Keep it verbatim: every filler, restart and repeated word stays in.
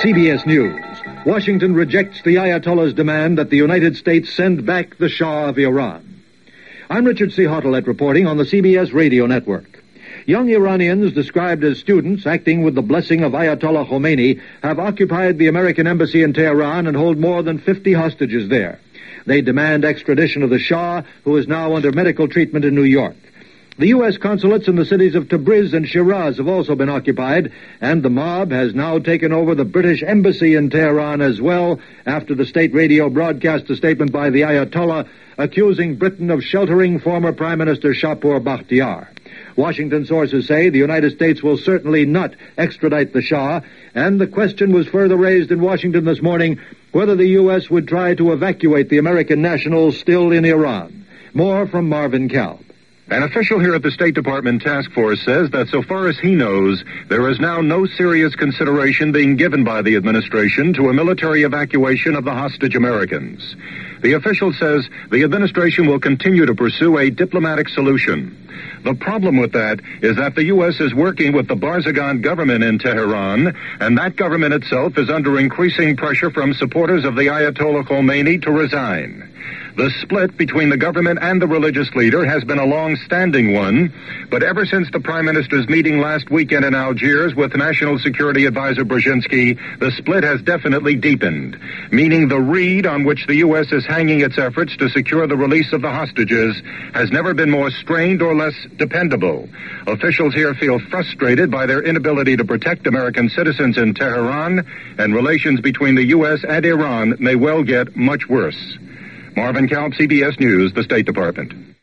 C B S News. Washington rejects the Ayatollah's demand that the United States send back the Shah of Iran. I'm Richard C. Hottelet reporting on the C B S radio network. Young Iranians described as students acting with the blessing of Ayatollah Khomeini have occupied the American embassy in Tehran and hold more than fifty hostages there. They demand extradition of the Shah, who is now under medical treatment in New York. The U S consulates in the cities of Tabriz and Shiraz have also been occupied, and the mob has now taken over the British embassy in Tehran as well, after the state radio broadcast a statement by the Ayatollah accusing Britain of sheltering former Prime Minister Shapur Bakhtiar. Washington sources say the United States will certainly not extradite the Shah, and the question was further raised in Washington this morning whether the U S would try to evacuate the American nationals still in Iran. More from Marvin Kalb. An official here at the State Department task force says that so far as he knows, there is now no serious consideration being given by the administration to a military evacuation of the hostage Americans. The official says the administration will continue to pursue a diplomatic solution. The problem with that is that the U S is working with the Barzaghan government in Tehran, and that government itself is under increasing pressure from supporters of the Ayatollah Khomeini to resign. The split between the government and the religious leader has been a long-standing one, but ever since the Prime Minister's meeting last weekend in Algiers with National Security Advisor Brzezinski, the split has definitely deepened, meaning the reed on which the U S is hanging its efforts to secure the release of the hostages has never been more strained or less dependable. Officials here feel frustrated by their inability to protect American citizens in Tehran, and relations between the U S and Iran may well get much worse. Marvin Kalb, C B S News, the State Department.